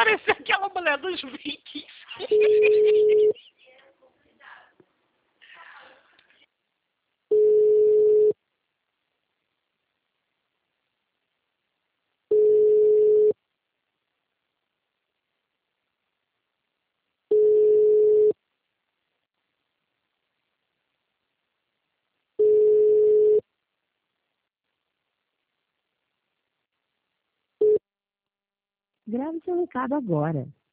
parecer aquela mulher dos Vikings. Grave seu recado agora.